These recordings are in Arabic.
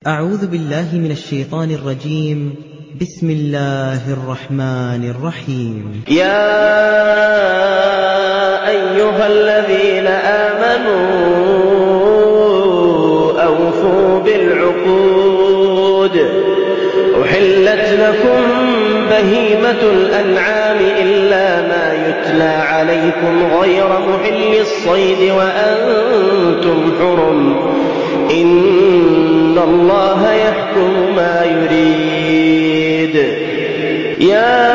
أعوذ بالله من الشيطان الرجيم. بسم الله الرحمن الرحيم. يا أيها الذين آمنوا أوفوا بالعقود. أحلت لكم بهيمة الأنعام إلا ما يتلى عليكم غير محل الصيد وأنتم حرم. إن الله يحكم ما يريد. يا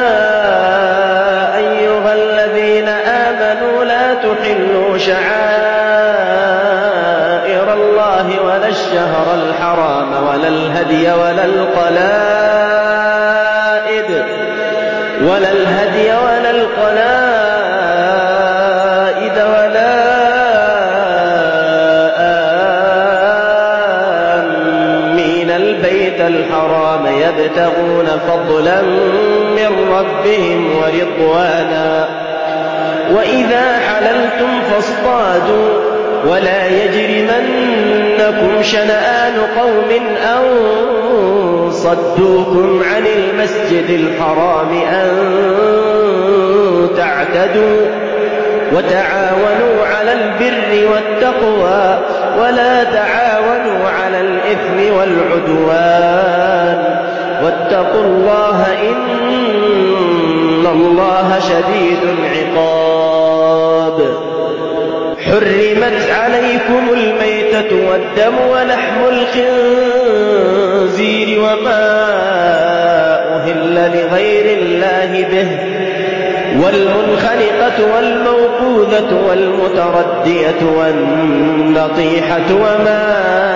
أيها الذين آمنوا لا تحلوا شعائر الله ولا الشهر الحرام ولا الهدي ولا القلائد ولا آمين البيت الحرام يبتغون فضلا من ربهم ورضوانا. وإذا حللتم فاصطادوا ولا يجرمنكم شنآن قوم أن صدوكم عن المسجد الحرام أن تعتدوا. وتعاونوا على البر والتقوى ولا تعاونوا على الإثم والعدوان. واتقوا الله إن الله شديد العقاب. حرمت عليكم الميتة والدم ولحم الخنزير وما أهل لغير الله به والمنخنقة والموقوذة والمتردية والنطيحة وما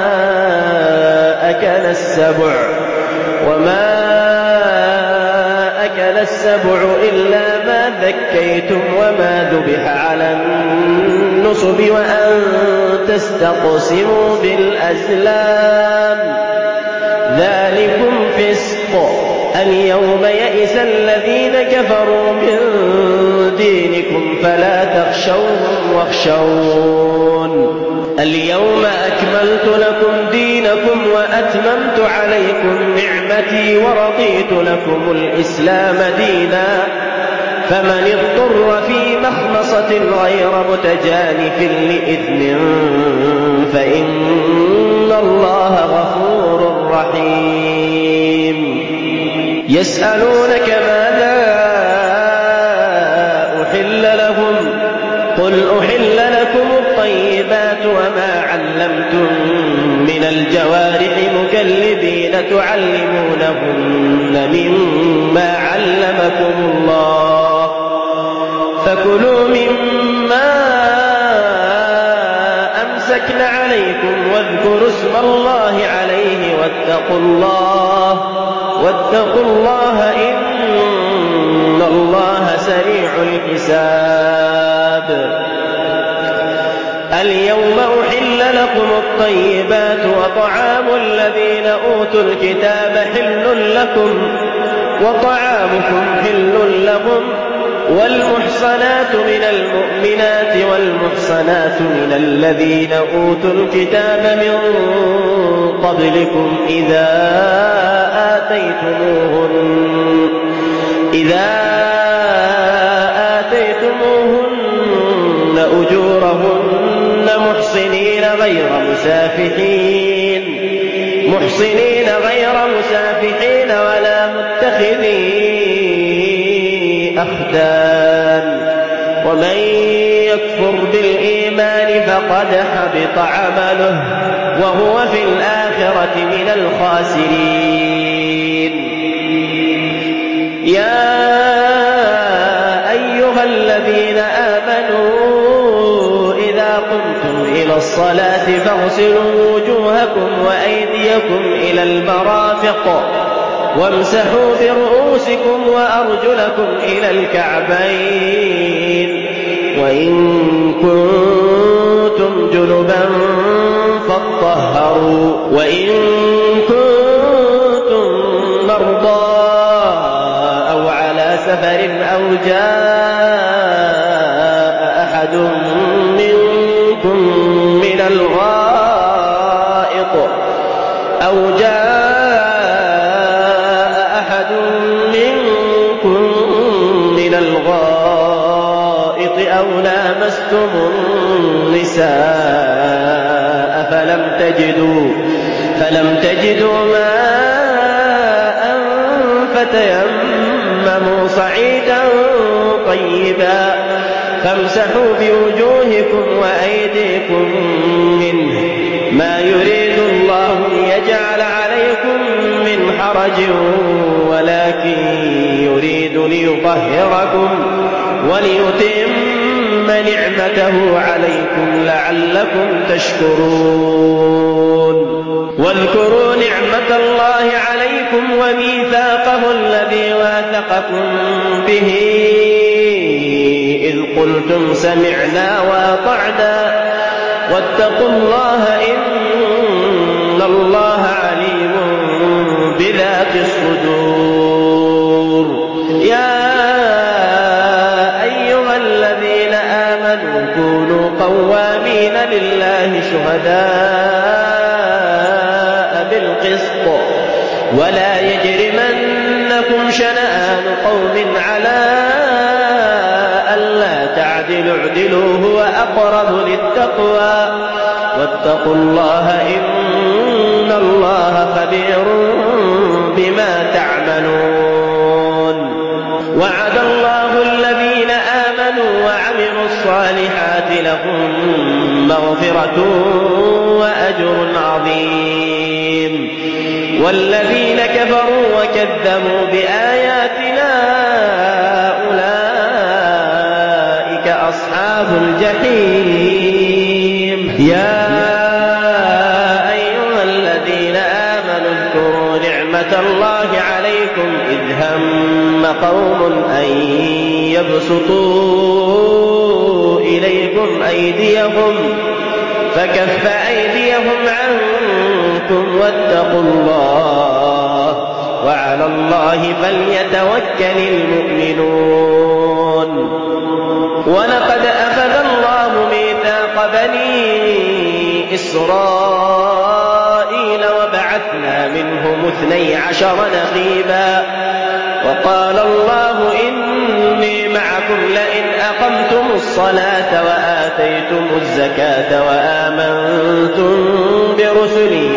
أكل السبع إلا ما ذكيتم وما ذبح على النصب وأن تستقسموا بالأزلام ذلكم فسق. اليوم يئس الذين كفروا من دينكم فلا تخشوهم واخشون. اليوم أكملت لكم دينكم وأتممت عليكم نعمتي ورضيت لكم الإسلام دينا. فمن اضطر في مخمصة غير متجانف لإثم فإن الله غفور رحيم. يسألونك ماذا أحل لهم قل أحل لكم الطيبات وما علمتم من الجوارح مكلبين تعلمونهن مما علمكم الله فكلوا مما أمسكن عليكم واذكروا اسم الله عليه واتقوا الله إن الله سريع الحساب. اليوم أحل لكم الطيبات وطعام الذين أوتوا الكتاب حل لكم وطعامكم حل لهم والمحصنات من المؤمنات والمحصنات من الذين أوتوا الكتاب من قبلكم إذا آتيتموهن أجورهن محصنين غير مسافحين ولا متخذي أخدان. ومن يكفر بالإيمان فقد حبط عمله وهو في الآخرة من الخاسرين. يا أيها الذين آمنوا إذا قمتم إلى الصلاة فاغسلوا وجوهكم وأيديكم إلى المرافق وامسحوا برؤوسكم وأرجلكم إلى الكعبين وإن كنتم جنبا فاطهروا وإن كنتم مرضى أو على سفر أو جاء أحد منكم من الغائط أو جاء أحد منكم من الغائط أو لامستم النساء فلم تجدوا ماء فتيمموا صعيدا طيبا فامسحوا بوجوهكم وأيديكم منه ما يريد الله ليجعل عليكم من حرج ولكن يريد ليطهركم وليتم نعمته عليكم لعلكم تشكرون واذكروا نعمة الله عليكم وميثاقه الذي واثقكم به إذ قلتم سمعنا وأطعنا واتقوا الله إن الله عليم بذات الصدور يا أيها الذين آمنوا كونوا قوامين لله شهداء بالقسط ولا يجرمنكم شنآن قوم على ألا تعدلوا اعدلوا هو أقرب للتقوى واتقوا الله إن الله خبير بما تعملون وعد الله الذين آمنوا وعملوا الصالحات لهم مغفرة وأجر عظيم والذين كفروا وكذبوا بآياتنا أولئك أصحاب الجحيم يا أيها الذين آمنوا اذكروا نعمة الله عليكم إذ هم قوم أن يبسطوا إليكم أيديهم فكف أيديهم عنكم واتقوا الله وعلى الله فليتوكل المؤمنون ولقد أخذ الله ميثاق بني إسرائيل وبعثنا منهم 12 نقيبا وقال الله إني معكم لئن أقمتم الصلاة وآتيتم الزكاة وآمنتم برسلي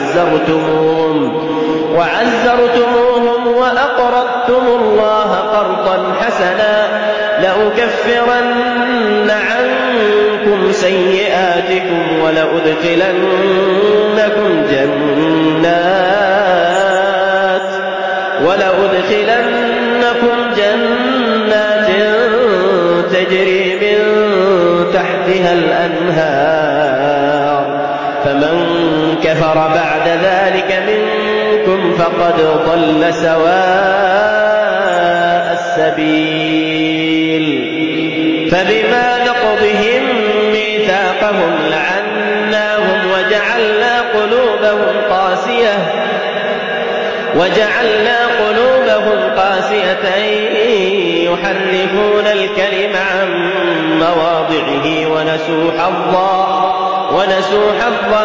وعزرتموهم وأقرضتم الله قرضا حسنا لأكفرن عنكم سيئاتكم ولأدخلنكم جنات تجري من تحتها الأنهار فمن كفر بعد ذلك منكم فقد ضل سواء السبيل فبما نقضهم ميثاقهم لعناهم وجعلنا قلوبهم قاسية يحرفون الكلم عن مواضعه ونسوا حظا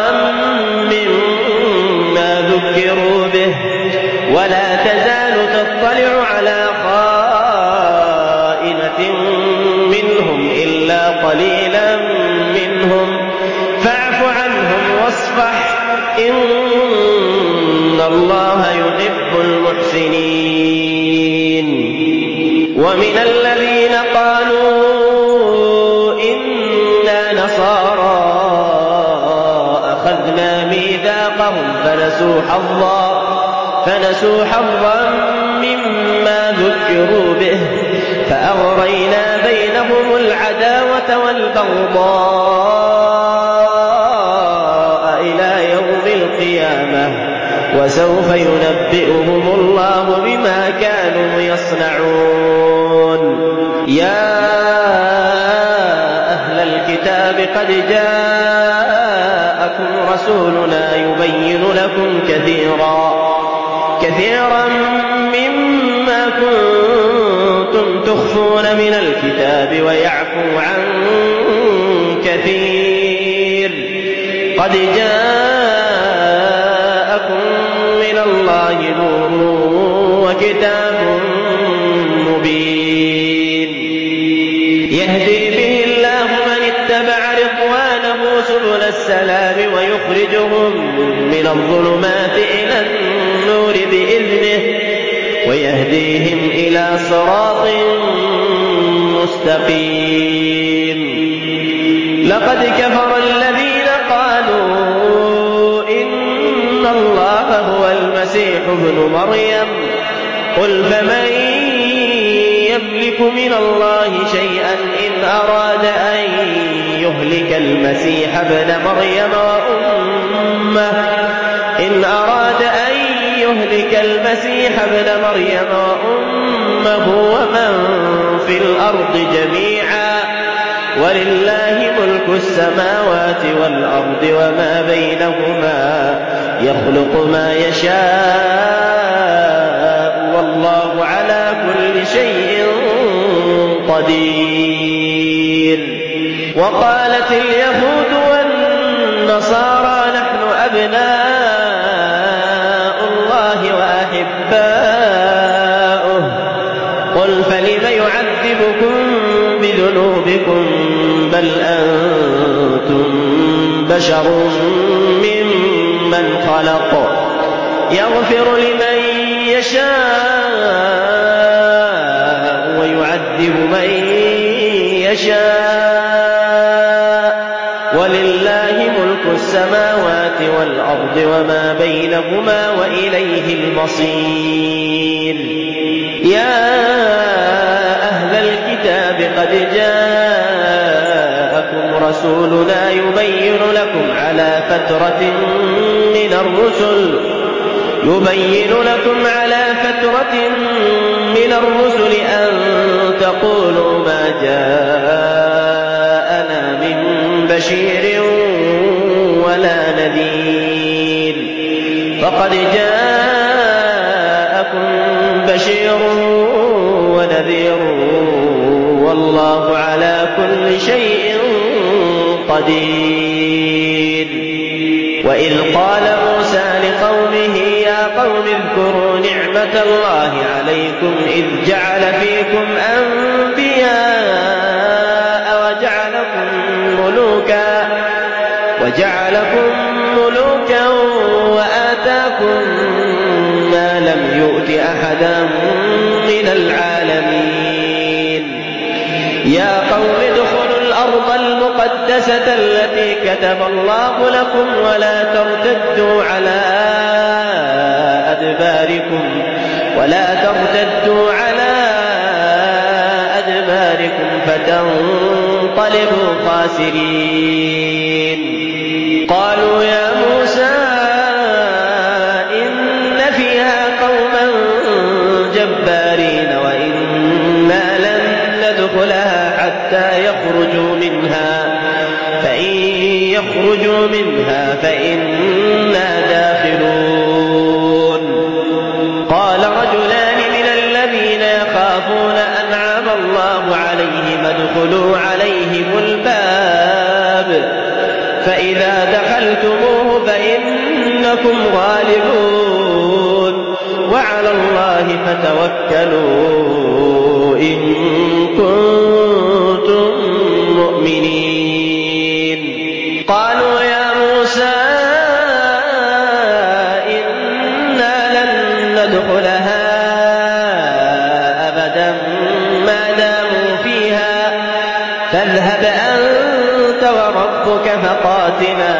مما ذكروا به ولا تزال تطلع على خائنة منهم إلا قليلا منهم فاعف عنهم واصفح إن الله يحب المحسنين ومن الذين قالوا إنا نصارى أخذنا ميثاقهم فنسوا حظا مما ذكروا به فأغرينا بينهم العداوة والبغضاء إلى يوم القيامة وسوف ينبئهم الله بما كانوا يصنعون يا أهل الكتاب قد جاءكم رسولنا يبين لكم كثيرا مما كنتم تخفون من الكتاب ويعفو عن كثير قد جاءكم الظلمات إلى النور بإذنه ويهديهم إلى صراط مستقيم. لقد كفر الذين قالوا إن الله هو المسيح ابن مريم قل فمن يملك من الله شيئا إن أراد أن يهلك المسيح ابن مريم وأمه ومن في الأرض جميعا ولله ملك السماوات والأرض وما بينهما يخلق ما يشاء والله على كل شيء قدير. وقالت اليهود والنصارى نحن أبناء الله وأحباؤه قل فلم يعذبكم بذنوبكم بل أنتم بشر ممن خلق يغفر لمن يشاء ويعذب من يشاء ولله ملك السماوات والأرض وما بينهما وإليه المصير. يا أهل الكتاب قد جاءكم رسولنا يبين لكم على فترة من الرسل أن تقولوا ما جاءنا من بشير ولا نذير فقد جاءكم بشير ونذير والله على كل شيء قدير. وإذ قال موسى لقومه يا قوم اذكروا نعمة الله عليكم إذ جعل فيكم أنبياء وجعلكم ملوكا وآتاكم ما لم يؤت أحدا من العالمين. يا قوم ادخلوا الأرض المقدسة التي كتب الله لكم ولا ترتدوا على أدباركم فتنقلبوا خاسرين. قالوا يا موسى إن فيها قوما جبارين وإنا لن ندخلها حتى يخرجوا منها فإن يخرجوا منها فإنا داخلون. قال رجلان من الذين يخافون أنعم الله عليهم ادخلوا عليهم الباب فإذا دخلتموه فإنكم غالبون وعلى الله فتوكلوا إن كنتم مؤمنين. قالوا يا موسى إنا لن ندخلها أبدا ما داموا فيها فاذهب أنت وربك فقاتلا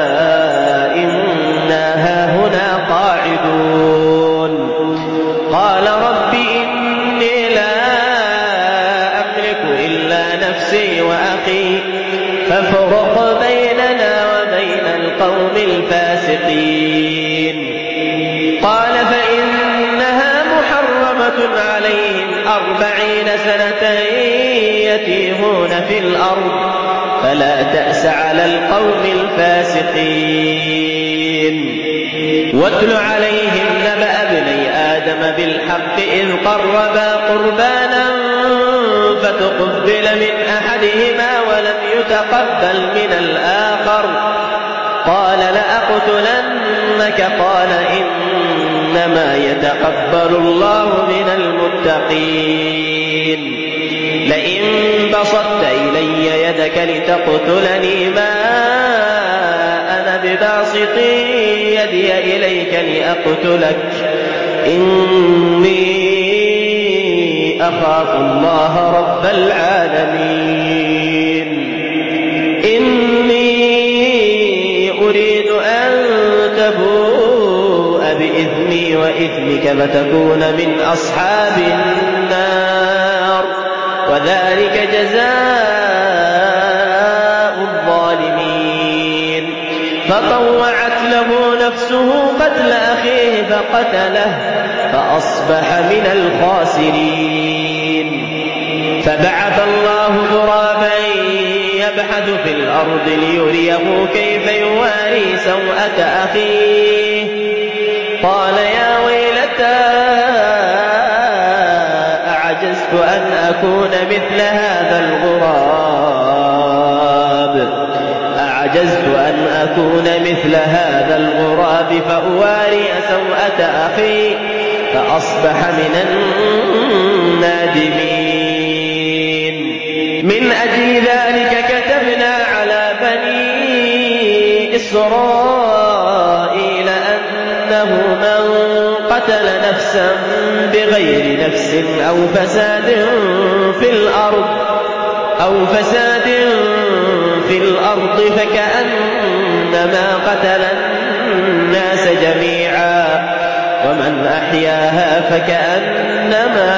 إنا هاهنا قاعدون. قال رب إني لا أملك إلا نفسي وأخي فافرق بيننا وبين القوم الفاسقين. قال فإنها محرمة عليهم 40 سنة يتيهون في الأرض فلا تأس على القوم الفاسقين. واتل عليهم نبأ ابني آدم بالحق إذ قربا قربانا فتقبل من أحدهما ولم يتقبل من الآخر قال لأقتلنك قال إنما يتقبل الله من المتقين. لئن بسطت إلي يدك لتقتلني ما أنا بباسط يدي إليك لأقتلك إني أخاف الله رب العالمين إني أريد أن تبوء بإثمي وإثمك فتكون من أصحاب النار وذلك جزاء الظالمين فطوعت له نفسه قتل أخيه فقتله فأصبح من الخاسرين فبعث الله غرابا يبحث في الأرض ليريه كيف يواري سوءة أخيه قال يا ويلتى أعجزت أن أكون مثل هذا الغراب فأواري سوءة أخي فأصبح من النادمين من أجل ذلك كتبنا على بني إسرائيل أنه من قتل نفسا بغير نفس أو فساد في الأرض فكأنما قتل الناس جميعا ومن أحياها فكأنما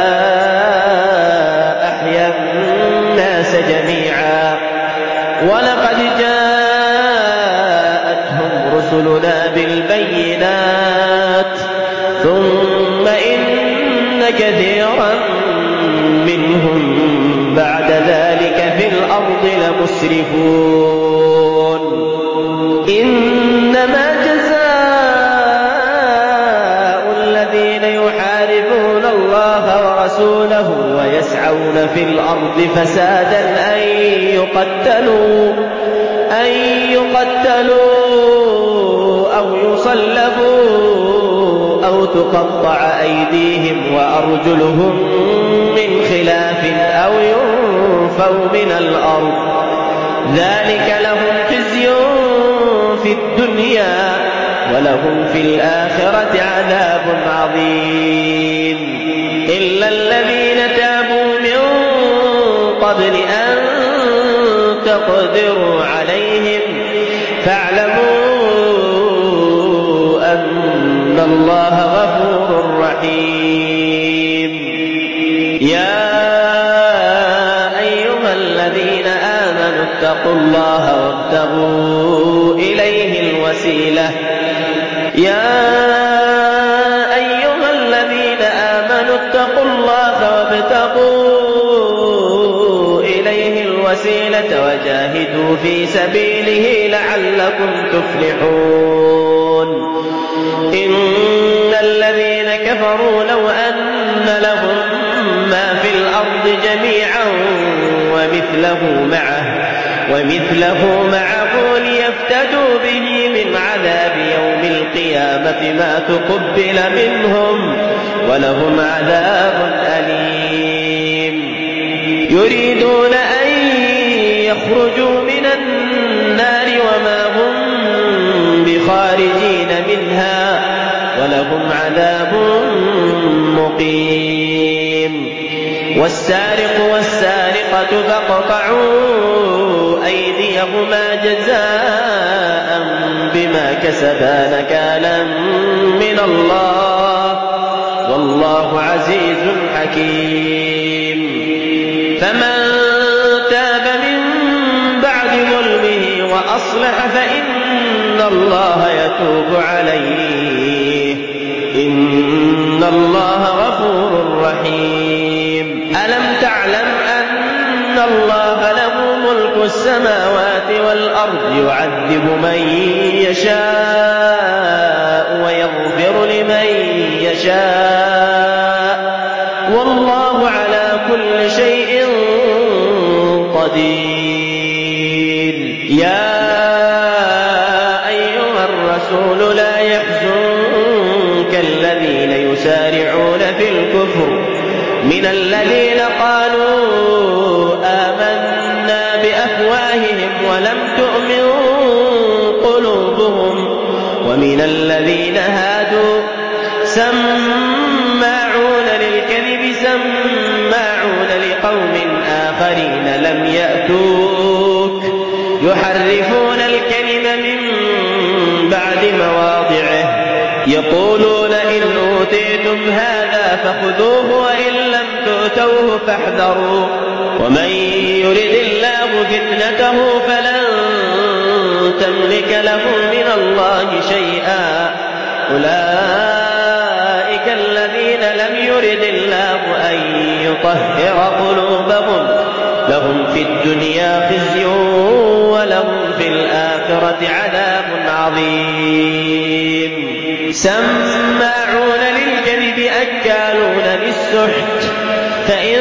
أحيا الناس جميعا ولقد جاءتهم رسلنا بالبينات ثم إن كثيرا منهم بعد ذلك في الأرض لمسرفون إنما جزاء الذين يحاربون الله ورسوله ويسعون في الأرض فسادا أن يقتلوا أو يصلبوا أو تقطع أيديهم وأرجلهم من خلاف أو ينفوا من الأرض ذلك لهم خزي في الدنيا ولهم في الآخرة عذاب عظيم إلا الذين تابوا من قبل أن تقدروا عليهم فاعلموا أن الله غفور رحيم يا أيها الذين آمنوا اتقوا الله وابتغوا إليه الوسيلة وجاهدوا في سبيله لعلكم تفلحون إن الذين كفروا لو أن لهم ما في الأرض جميعا ومثله معه ليفتدوا به من عذاب يوم القيامة ما تقبل منهم ولهم عذاب أليم يريدون أن يخرجوا من النار وما هم بخارجين منها ولهم عذاب مقيم والسارق والسارقة فاقطعوا أيديهما جزاء بما كسبا نكالا من الله والله عزيز حكيم فمن تاب من بعد ظلمه وأصلح فإن الله يتوب عليه إن الله غفور رحيم ألم تعلم أن الله له ملك السماوات والأرض يعذب من يشاء ويغفر لمن يشاء والله على كل شيء قدير يا أيها الرسول لا يحزنك الذين يسارعون في الكفر من الذين قالوا آمنا بأفواههم ولم تؤمن قلوبهم ومن الذين هادوا سماعون للكذب سماعون لقوم آخرين لم يأتوك يحرفون الكلم من بعد مواضعه يقولون إن أوتيتم هذا فخذوه وإن لم تؤتوه فاحذروا ومن يرد الله فتنته فلن تملك له من الله شيئا أولئك الذين لم يرد الله أن يطهر قلوبهم لهم في الدنيا خزي ولهم في الآخرة عذاب عظيم سماعون للكذب أكالون للسحت فإن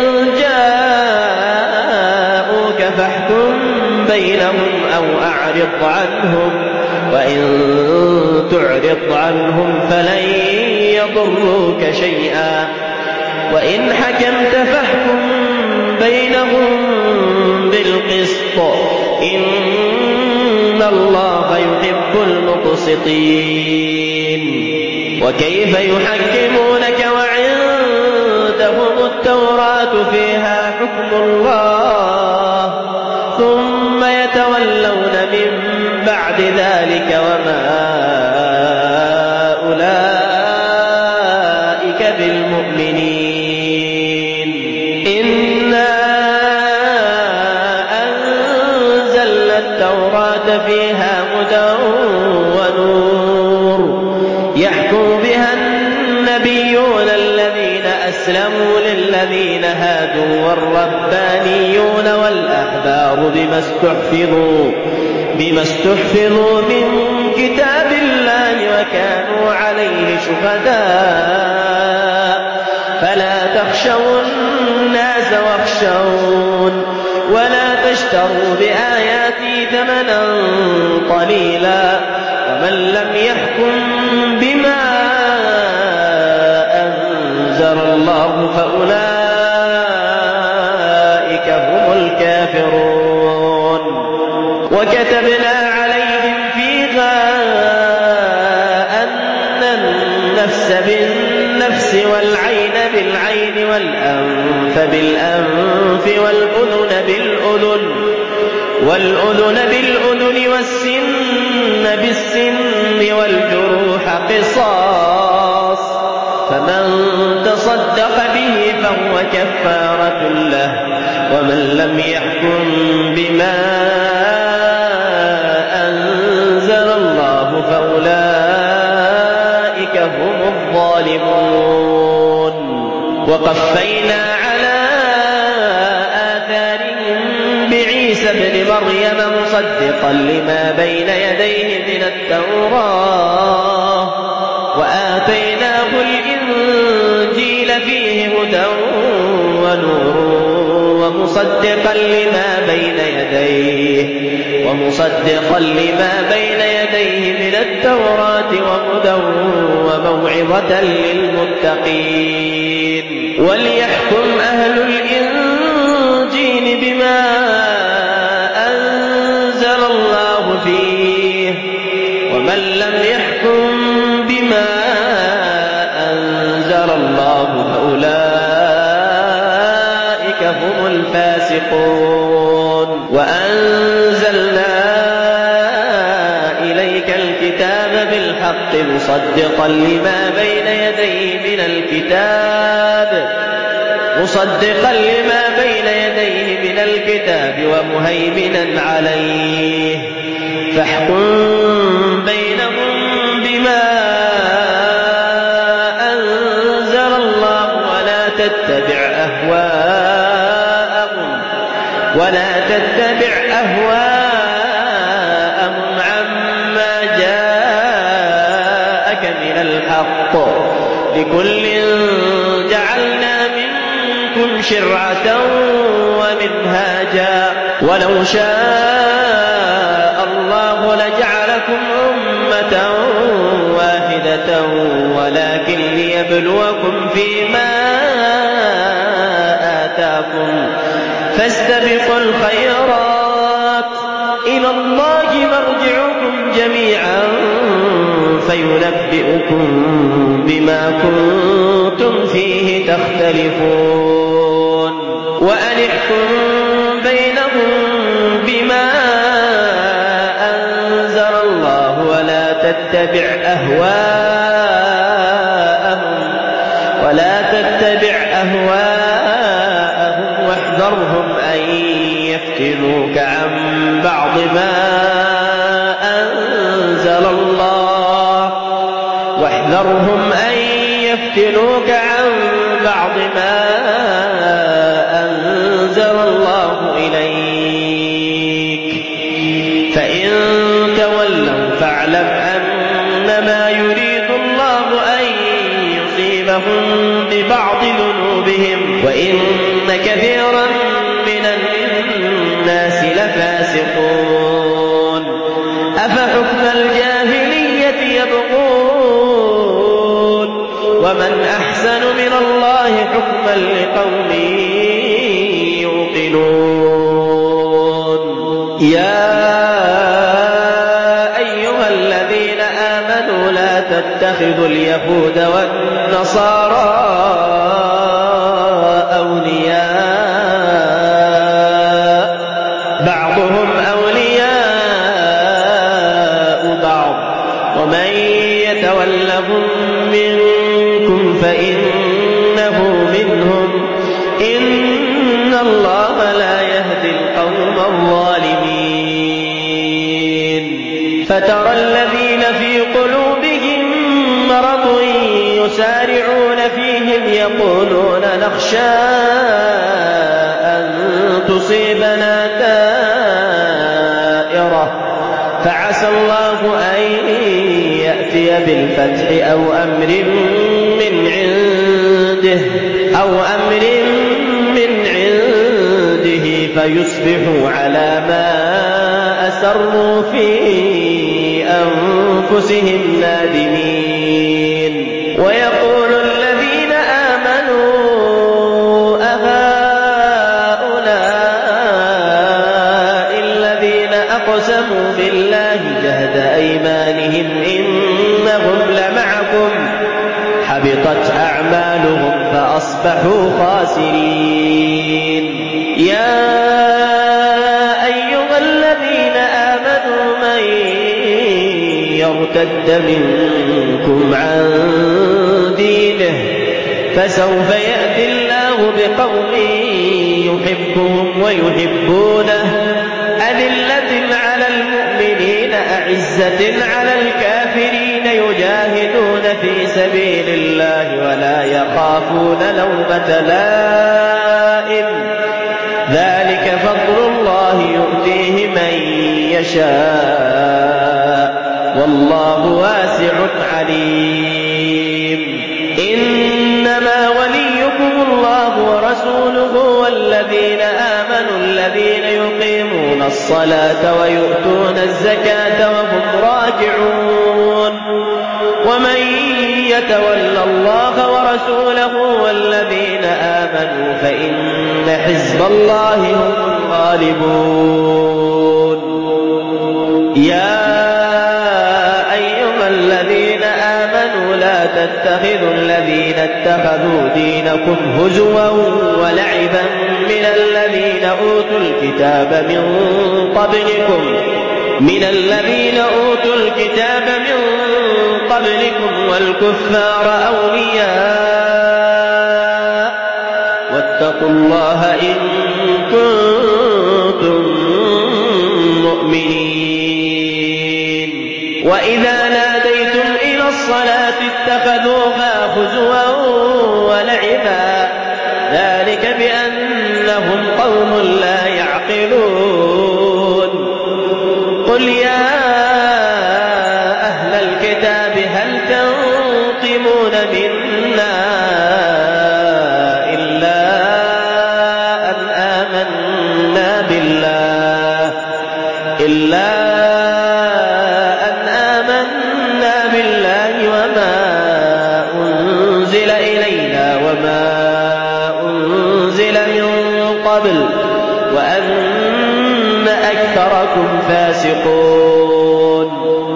جاءوك فاحكم بينهم أو أعرض عنهم وإن تعرض عنهم فلن يضروك شيئا وإن حكمت فاحكم بينهم بالقسط إن الله يحب المقسطين وكيف يحكمونك وعندهم التوراة فيها حكم الله ثم يتولون من بعد ذلك وما أولئك بالمؤمنين إنا أنزلنا التوراة فيها هدى ونور يحكم بها النبيون الذين أسلموا للذين هادوا والربانيون والأحبار بما استحفظوا من كتاب الله وكانوا عليه شهداء فلا تخشوا الناس واخشون ولا تشتروا بآياتي ثمنا قليلا ومن لم يحكم بما أنزل الله فأولئك هم الكافرون وكتبنا عليهم فيها أن النفس بالنفس والعين بالعين والأنف بالأنف والأذن بالأذن والسن بالسن والجروح قصاص فمن تصدق به فهو كفارة له ومن لم يحكم بما أنزل الله فأولئك هم الظالمون وقفينا على آثارهم بعيسى ابن مريم مصدقا لما بين يديه من التوراة وآتيناه الإنجيل فيه هدى ونور ومصدقا لما بين يديه من التوراة وهدى وموعظة للمتقين وليحكم أهل الإنجيل بما أنزل الله فيه ومن لم يحكم بما أنزل الله فأولئك هم الفاسقون وأنزلنا إليك الكتاب بالحق مصدقا لما بين يديه من الكتاب ومهيمنا عليه فاحكم بينهم بما أنزل الله ولا تتبع أهواءهم عما جاءك من الحق لكل جعلنا منكم شرعة ومنهاجا ولو شاء الله لجعلكم أمة واحدة ولكن ليبلوكم فيما آتاكم فاستبقوا الخيرات إلى الله مرجعكم جميعا فينبئكم بما كنتم فيه تختلفون وأن احكم بينهم بما أنزل الله ولا تتبع أهواءهم واحذرهم أن يفتنوك عن بعض ما أنزل الله إليك فإن تولوا فاعلم أنما يريد الله أن يصيبهم ببعض ذنوبهم وإن كثيرا من الناس لفاسقون أفحكم الجاهلية يبغون ومن أحسن من الله حكما لقوم يوقنون يا أيها الذين آمنوا لا تتخذوا اليهود والنصارى أولياء بعضهم أولياء بعض ومن يتولهم منكم فإنه منهم إن الله لا يهدي القوم الظالمين فترى الذين في قلوبهم مرض يسارعون فيهم يقولون نخشى أن تصيبنا دائرة فعسى الله أن يأتي بالفتح أو أمر من عنده فيصبحوا على ما أسروا في أنفسهم نادمين ويقول الذين آمنوا أهؤلاء الذين أقسموا بالله جهد أيمانهم إنهم لمعكم حبطت أعمالهم فأصبحوا خاسرين يا أيها الذين آمنوا من يرتد منكم عن دينه فسوف يأتي الله بقوم يحبهم ويحبونه أذلة على المؤمنين أعزة على الكافرين يجاهدون في سبيل الله ولا يخافون لومة لائم ذلك فضل الله يؤتيه من يشاء والله واسع عليم إنما وليكم الله ورسوله والذين آمنوا الذين يقيمون الصلاة ويؤتون الزكاة وهم راجعون ومن يتول الله ورسوله والذين آمنوا فإن حزب الله هم الغالبون يا أيها الذين آمنوا لا تتخذوا الذين اتخذوا دينكم هزوا ولعبا من الذين أوتوا الكتاب من قبلكم والكفار أولياء واتقوا الله إن كنتم مؤمنين وإذا ناديتم إلى الصلاة اتخذوها هزوا ولعبا ذلك بأنهم قوم لا يعقلون قل يا أهل الكتاب هل تنقمون منا إلا أن آمنا بالله وما أنزل إلينا وما أنزل من قبل وأن أكثركم فاسقون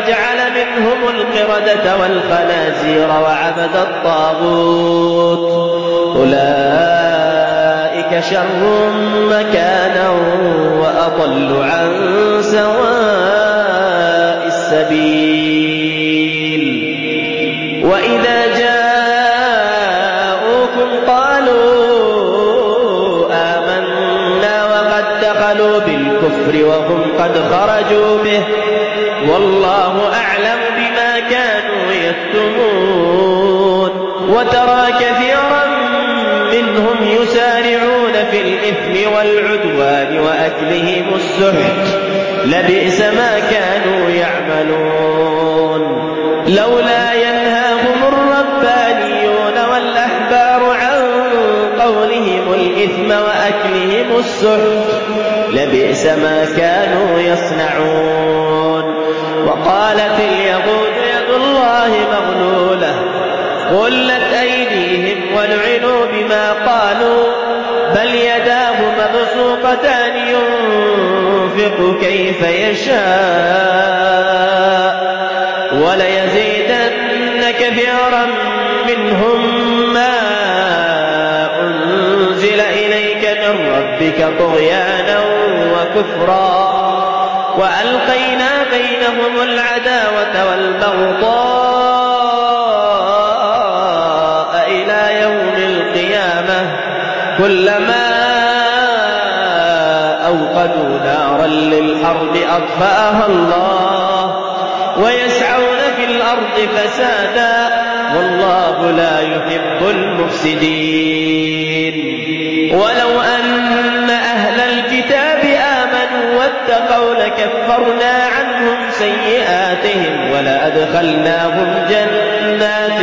وجعل منهم القردة والخنازير وعبد الطاغوت أولئك شر مكانا وأضل عن سواء السبيل وإذا جاءوكم قالوا آمنا وقد دخلوا بالكفر وهم قد خرجوا به والله أعلم بما كانوا يكتمون وترى كثيرا منهم يسارعون في الإثم والعدوان وأكلهم السحت لبئس ما كانوا يعملون لولا ينهاهم الربانيون والأحبار عن قولهم الإثم وأكلهم السحت لبئس ما كانوا يصنعون وقالت اليهود يد الله مغلولة غلت أيديهم ولعنوا بما قالوا بل يداه مبسوطتان ينفق كيف يشاء وليزيدن كثيرا منهم ما أنزل إليك من ربك طغيانا وكفرا وألقينا بينهم العداوة والبغضاء إلى يوم القيامة كلما أوقدوا نارا للحرب أطفأها الله ويسعون في الأرض فسادا والله لا يحب المفسدين ولو أن أهل الكتاب آمنوا واتقوا لكفرنا عنهم سيئاتهم ولأدخلناهم جنات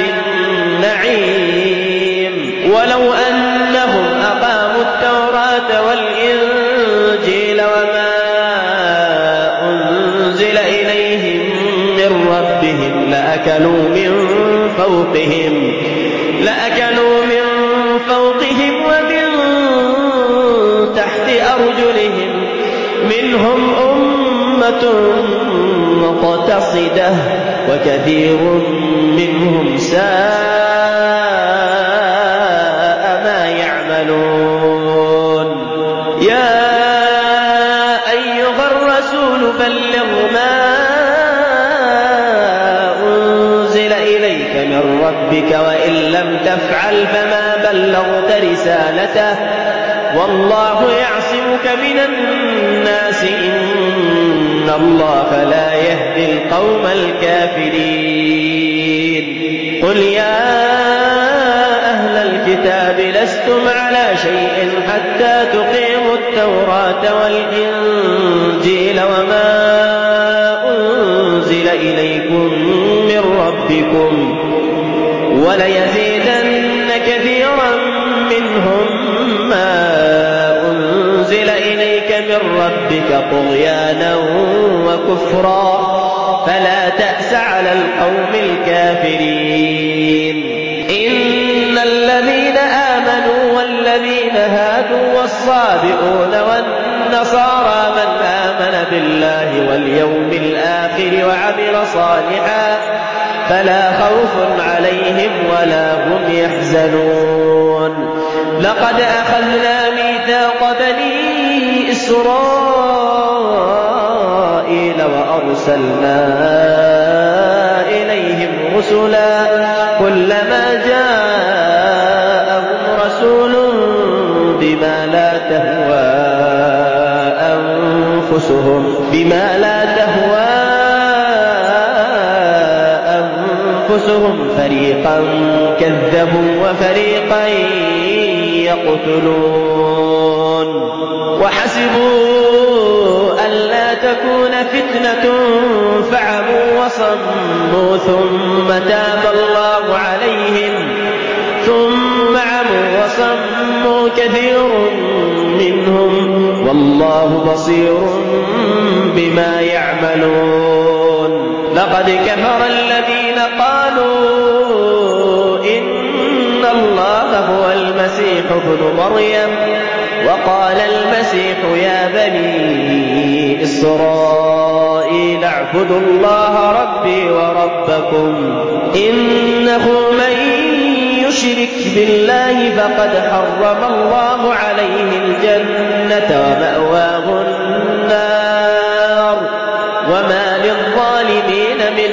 النعيم ولو أنهم أقاموا التوراة والإنجيل وما أنزل إليهم من ربهم لأكلوا من فوقهم ومن تحت أرجلهم منهم أمة مقتصدة وكثير منهم ساء ما يعملون يا أيها الرسول بلغ ما أنزل إليك من ربك وإن لم تفعل فما بلغت رسالته والله يعصمك من الناس إن الله لا يهدي القوم الكافرين قل يا أهل الكتاب لستم على شيء حتى تقيموا التوراة والإنجيل وما أنزل إليكم من ربكم وليزيدن كثيرا منهم ما أنزل إليك من ربك طغيانا وكفرا فلا تأس على القوم الكافرين إن الذين آمنوا والذين هادوا والصابئون والنصارى من آمن بالله واليوم الآخر وعمل صالحا فلا خوف عليهم ولا هم يحزنون لقد أخذنا ميثاق بني إسرائيل وأرسلنا إليهم رسلا كلما جاءهم رسول بما لا تهوى أنفسهم فريقا كذبوا وفريقا يقتلون وحسبوا ألا تكون فتنة فعموا وصموا ثم تاب الله عليهم ثم عموا وصموا كثير منهم والله بصير بما يعملون لقد كفر الذين قالوا إن الله هو المسيح ابن مريم وقال المسيح يا بني إسرائيل اعبدوا الله ربي وربكم إنه من يشرك بالله فقد حرم الله عليه الجنة ومأواه النار وما للظالمين من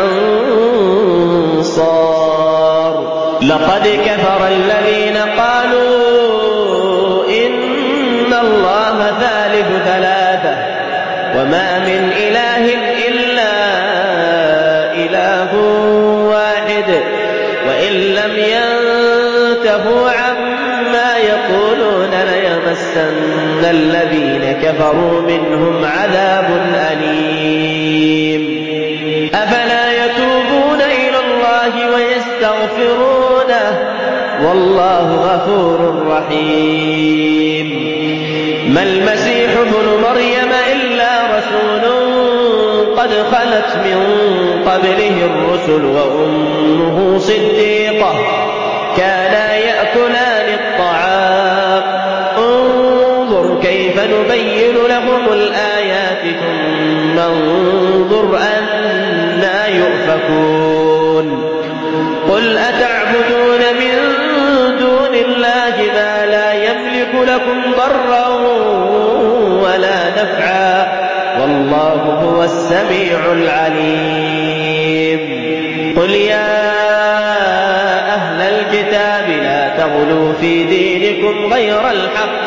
أنصار لقد كفر الذين قالوا إن الله ثالث ثلاثة وما من إله إلا إله واحد وإن لم ينتهوا عما يقولون ليمسن الذين كفروا منهم عذاب أليم أفلا يتوبون إلى الله ويستغفرونه والله غفور رحيم ما المسيح ابن مريم إلا رسول قد خلت من قبله الرسل وأمه صديقة كانا يأكلان الطعام انظر كيف نبين لهم الآيات ثم انظر أنى يؤفكون قل أتعبدون من دون الله ما لا يملك لكم ضرا ولا نفعا والله هو السميع العليم قل يا أهل الكتاب لا تغلوا في دينكم غير الحق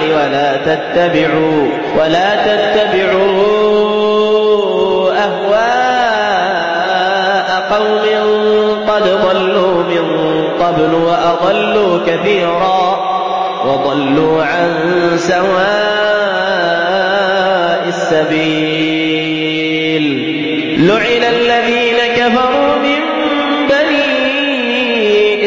ولا تتبعوا أهواء قوم قد ضلوا من قبل وأضلوا كثيرا وضلوا عن سواء السبيل لعن الذين كفروا من بني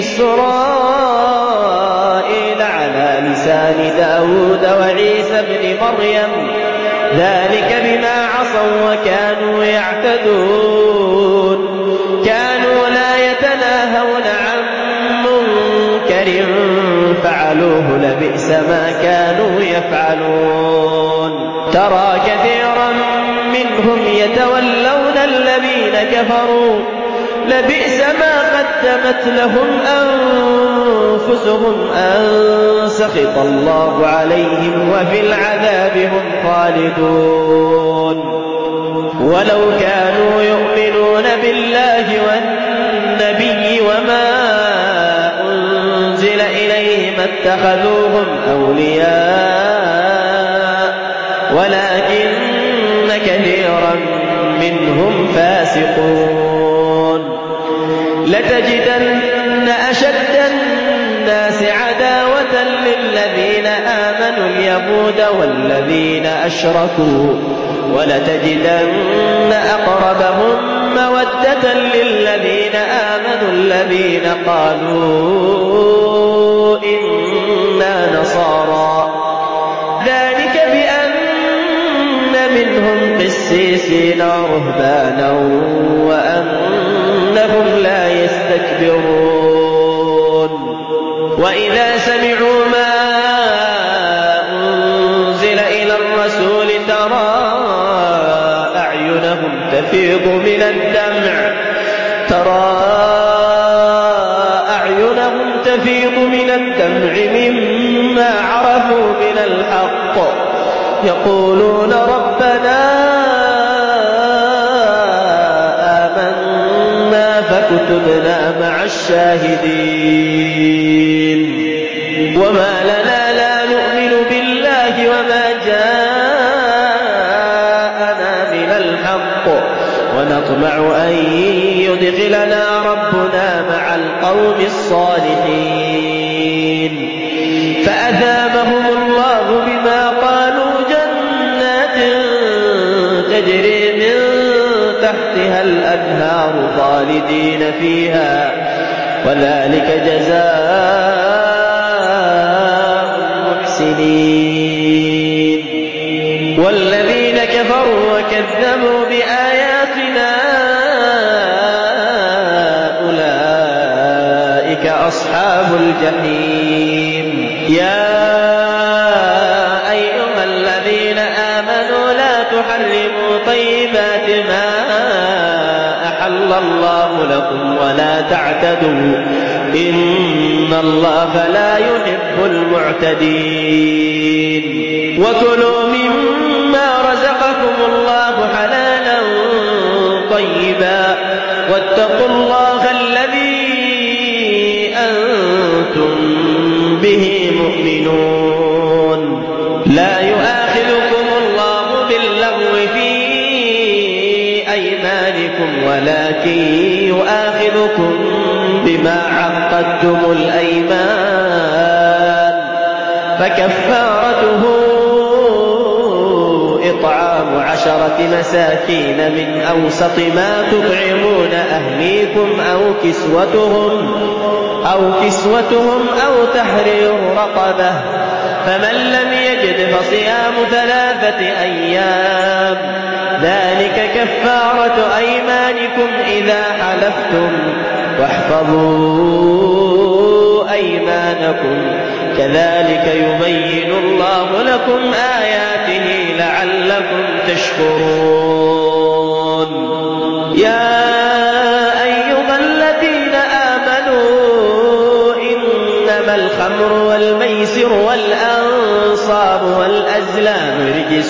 إسرائيل على لسان داود وعيسى بن مريم ذلك بما عصوا وكانوا يعتدون كانوا لا يتناهون عن منكر فعلوه لبئس ما كانوا يفعلون ترى كثيرا منهم يتولون الذين كفروا لبئس ما قدمت لهم أنفسهم أن سخط الله عليهم وفي العذاب هم خالدون ولو كانوا يؤمنون بالله والنبي وما أنزل إليه ما اتخذوهم أولياء ولكن كثيرا منهم فاسقون لتجدن أشد الناس عداوة للذين آمنوا اليهود والذين أشركوا ولتجدن أقربهم مودة للذين آمنوا الذين قالوا إنا نصارى ذلك بأن منهم قسيسين ورهبانا وأنهم لا يستكبرون وإذا سمعوا ما أنزل إلى الرسول ترى أعينهم تفيض من الدمع مما عرفوا من الحق يقولون ربنا آمنا فاكتبنا مع الشاهدين وما لنا لا نؤمن بالله وما جاءنا من الحق ونطمع أن يدخلنا ربنا مع القوم الصالحين فأثابهم الله بما قالوا جنات تجري من تحتها الأنهار خالدين فيها وذلك جزاء المحسنين والذين كفروا وكذبوا بآياتنا أولئك أصحاب الجحيم يا أحل الله لكم ولا تعتدوا إن الله لا يحب المعتدين وكلوا مما رزقكم الله حلالا طيبا واتقوا الله الذي أنتم به مؤمنون لا يؤاخذكم الله باللغو في أيمانكم ولكن يؤاخذكم بما عقدتم الأيمان فكفارته إطعام 10 مساكين من أوسط ما تطعمون أهليكم أو كسوتهم أو تحرير رقبة فمن لم يجد فصيام 3 أيام ذلك كفارة أيمانكم إذا حلفتم واحفظوا أيمانكم كذلك يبين الله لكم آياته لعلكم تشكرون يا أيها الذين آمنوا إنما الخمر والميسر والأنصاب والأزلام رجس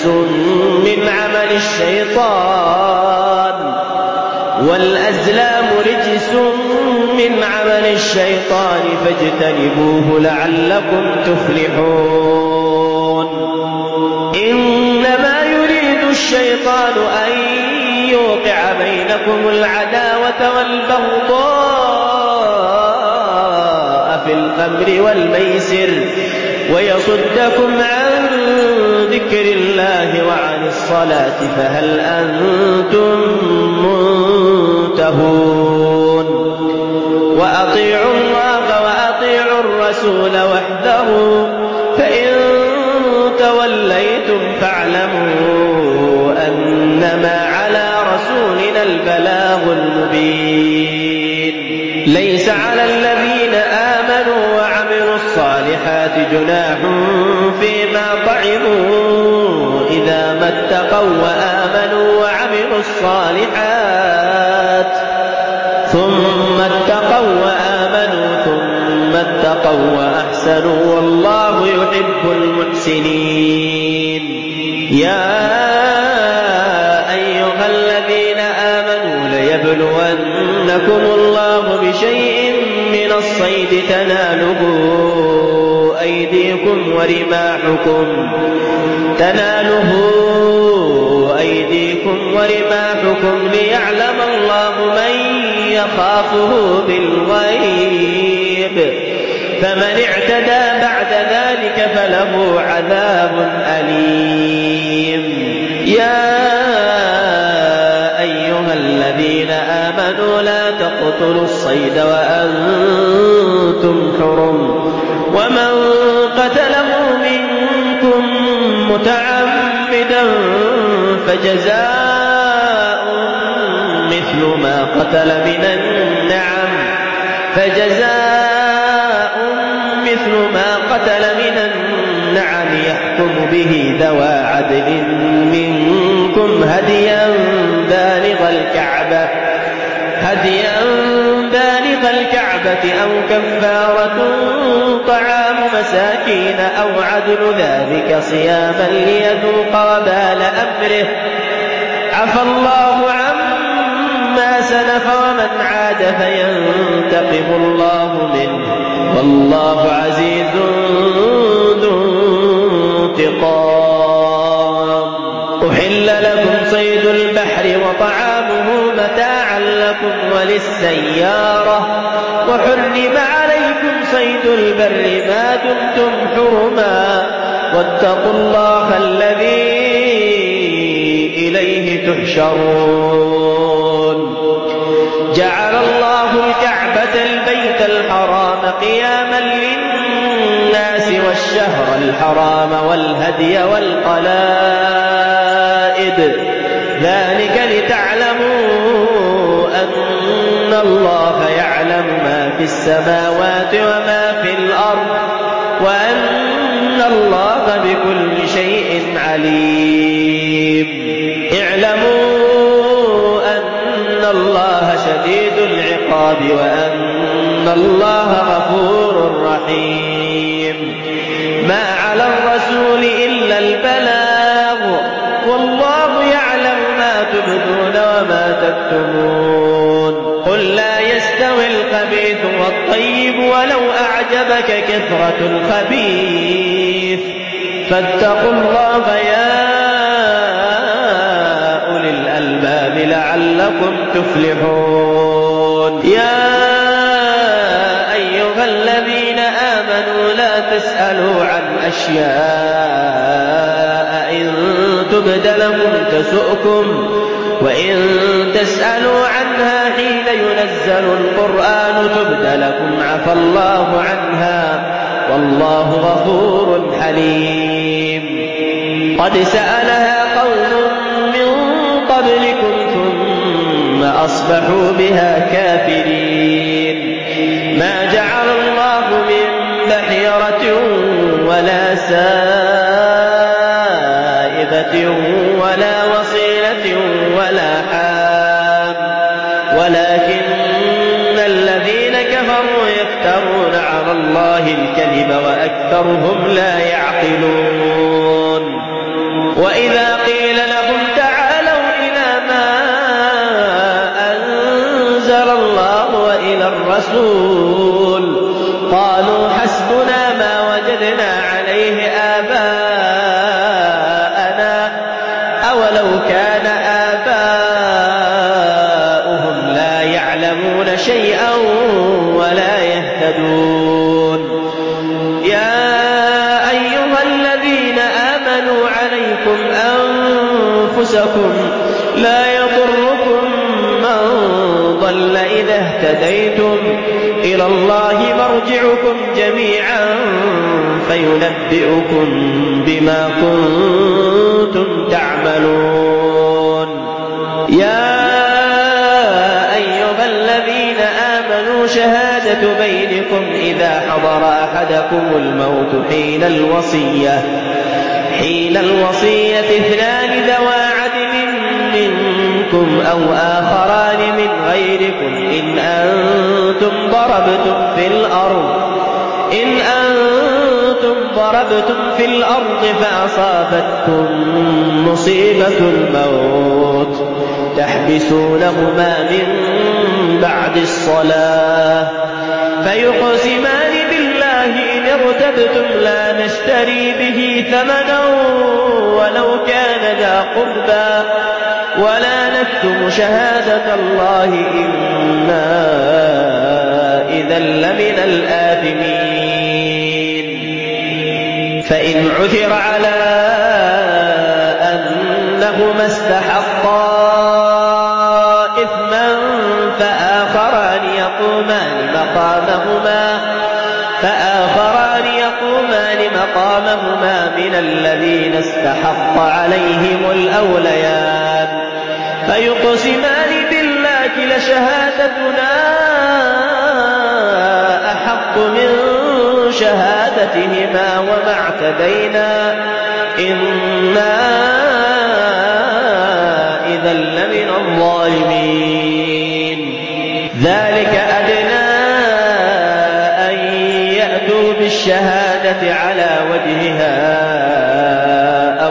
من عمل الشيطان فاجتنبوه لعلكم تفلحون إنما يريد الشيطان أن يوقع بينكم العداوة والبغضاء في الخمر والميسر ويصدكم عن ذكر الله وعن الصلاة فهل أنتم منتهون وأطيعوا الله وأطيعوا الرسول واحذروا فإن توليتم فاعلموا أنما على رسولنا البلاغ المبين ليس على الذين آمنوا وعملوا الصالحات جناح فيما طعموا إذا ما اتقوا وآمنوا وعملوا الصالحات ثم اتقوا وآمنوا ثم اتقوا وأحسنوا والله يحب المحسنين يا أيها الذين آمنوا ليبلونكم الله بشيء من الصيد تناله أيديكم ورماحكم ليعلم الله من يخافه بالغيب فمن اعتدى بعد ذلك فله عذاب أليم يا أيها الذين آمنوا لا تقتلوا الصيد وأنتم حرم ومن قتله منكم متعمدا فجزاء مثل ما قتل من النعم يحكم به ذوى عدل منكم هديا بالغ الكعبة أو كفارة طعام مساكين أو عدل ذلك صياما ليذوق وبال أمره عفى الله عما سلف ومن عاد فينتقم الله منه والله عزيز ذو انتقام أحل لكم صيد البحر وطعامه متاعا لكم وللسيارة وحرم عليكم صيد البر ما دمتم حرما واتقوا الله الذي إليه تحشرون جعل الله الكعبة البيت الحرام قياما للناس والشهر الحرام والهدي والقلائد ذلك لتعلموا أن الله يعلم ما في السماوات وما في الأرض وأن الله بكل شيء عليم اعلموا أن الله شديد العقاب وأن الله غفور رحيم. ما على الرسول إلا البلاغ والله يعلم ما تبدون وما تكتمون. قل لا يستوي الخبيث والطيب ولو أعجبك كثرة الخبيث فاتقوا الله يا أولي الألباب لعلكم تفلحون. يا أيها الذين آمنوا لا تسألوا عن أشياء إن تبد لكم تسؤكم وإن تسألوا عنها حين ينزل القرآن تبد لكم عفى الله عنها والله غفور حليم. قد سألها قوم من قبلكم ثم أصبحوا بها كافرين. ما جعل الله من بحيرة ولا سائبة ولا وصيلة ولا حام ولكن الذين كفروا يفترون على الله الكذب وأكثرهم لا يعقلون. وإذا قيل لهم تعالوا إلى ما أنزل الله وإلى الرسول قالوا حسبنا ما وجدنا عليه آباءنا أولو كان آباؤهم لا يعلمون شيئا ولا يهتدون. يا أيها الذين آمنوا عليكم أنفسكم لا يضركم من ضل إذا اهتديتم إلى الله مرجعكم جميعا فينبئكم بما كنتم تعملون. يا أيها الذين آمنوا شهادة بينكم إذا حضر أحدكم الموت حين الوصية اثنان ذوى عدل منكم أو آخران من غيركم إن أنتم ضربتم في الأرض فأصابتكم مصيبة الموت تحبسونهما من بعد الصلاة فيقسمان بالله إن ارتبتم لا نشتري به ثمنا ولو كان ذا قربى ولا نكتم شهادة الله إنا إذا لمن الآثمين. فإن عثر على أنهما استحقا إثما فآخران يقومان مقامهما من الذين استحق عليهم الأوليان فيقسمان بالله لشهادتنا أحق من شهادتهما وما اعتدينا إنا إذا لمن الظالمين. ذلك أدنى أن يأتوا بالشهادة على وجهها أو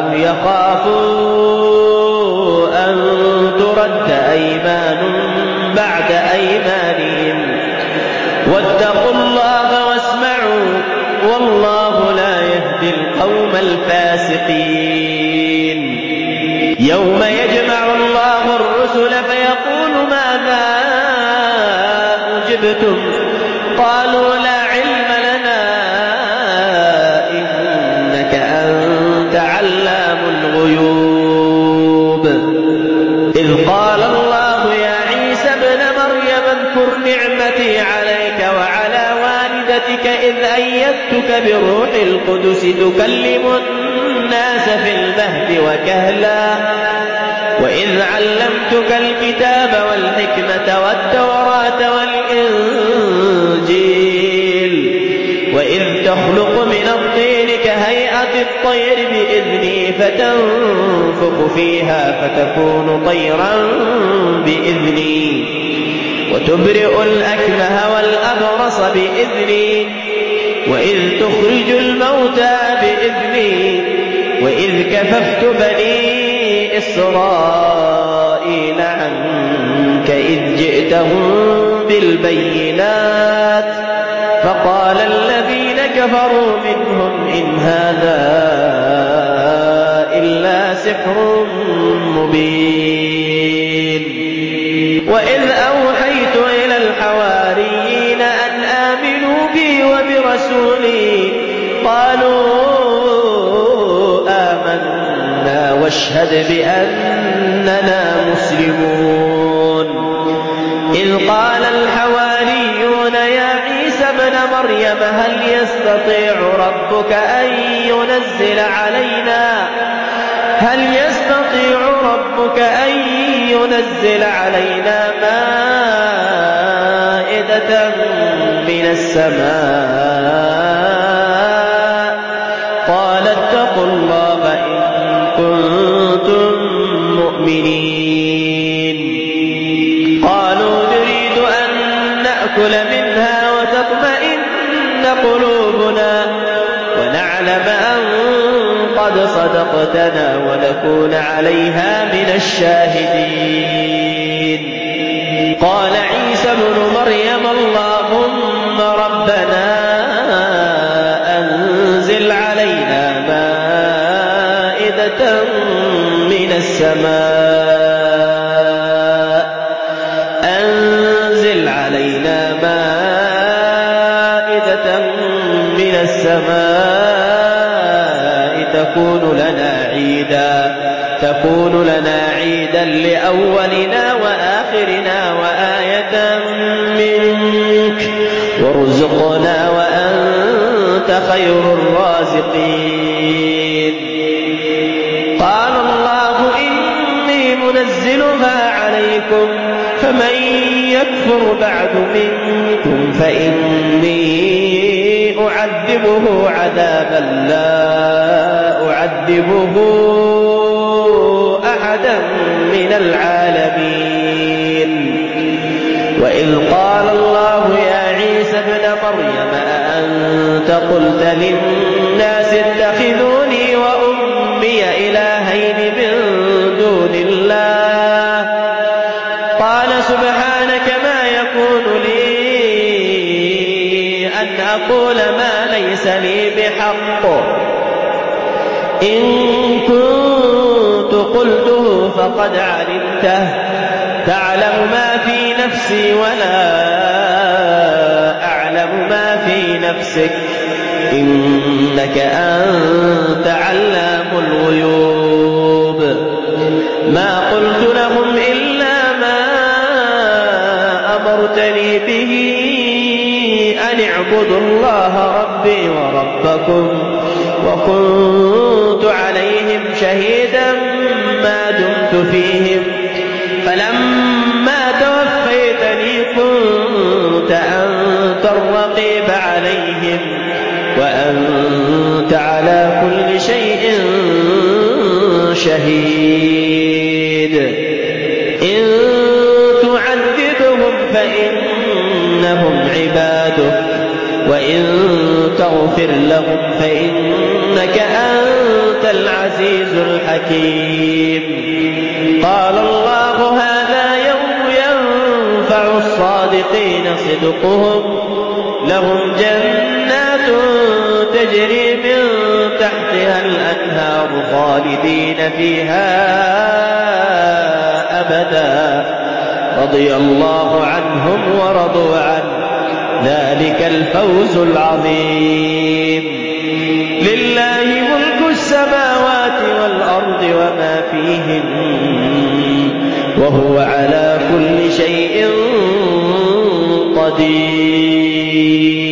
يخافوا أن ترد أيمان بعد أيمانهم واتقوا الله واسمعوا والله لا يهدي القوم الفاسقين. يوم يجمع الله الرسل فيقول ماذا أجبتم قالوا لا علم لنا إنك أنت علام الغيوب. إذ قال الله يا عيسى ابن مريم اذكر نعمتي عليك وعلى والدتك إذ أيدتك بروح القدس تكلم الناس في المهد وكهلا وإذ علمتك الكتاب والحكمة والتوراة والإنجيل وإذ تخلق من الطين كهيئة الطير بإذني فتنفخ فيها فتكون طيرا بإذني وتبرئ الأكمه والأبرص بإذني وإذ تخرج الموتى بإذني وإذ كففت بني إسرائيل عنك إذ جئتهم بالبينات فقال الذين كفروا منهم إن هذا إلا سحر مبين وإذ أوحيت إلى الحواريين أن آمنوا بي وبرسولي قالوا آمنا واشهد بأننا مسلمون إذ قال الحواريون يا عيسى ابن مريم هل يستطيع ربك أن ينزل علينا مائدة من السماء قال اتقوا الله إن كنتم مؤمنين قالوا نريد أن نأكل منها وتطمئن قلوبنا ونعلم أن قد صدقتنا ونكون عليها من الشاهدين قال عيسى ابن مريم اللهم ربنا أنزل علينا مائدة من السماء أنزل علينا مائدة من السماء تكون لنا عيدا لأولنا وآخرنا وآية منك وارزقنا وأنت خير الرازقين قال الله إني منزلها عليكم فمن يكفر بعد منكم فإني أعذبه عذابا لا أعذبه أحدا من العالمين وإذ قال الله يا عيسى ابن مريم أأنت قلت للناس اتخذوني وأمي إلهين من دون الله قال سبحانك ما يكون لي أن أقول ما ليس لي بحق إن كنت قلته فقد علمته تعلم ما في نفسي ولا أعلم ما في نفسك إنك أنت علام الغيوب ما قلت لهم إلا ما أمرتني به أن اعبدوا الله ربي وربكم وكنت عليهم شهيدا ما دمت فيهم فلما توفيتني كنت أنت الرقيب عليهم وأنت على كل شيء شهيد إن تعذبهم فإنهم عبادك وإن تغفر لهم فإنك أنت العزيز الحكيم قال الله هذا يوم ينفع الصادقين صدقهم لهم جنات تجري من تحتها الأنهار خالدين فيها أبدا رضي الله عنهم ورضوا عنه ذلك الفوز العظيم لله ملك السماوات والأرض وما فيهن وهو على كل شيء قدير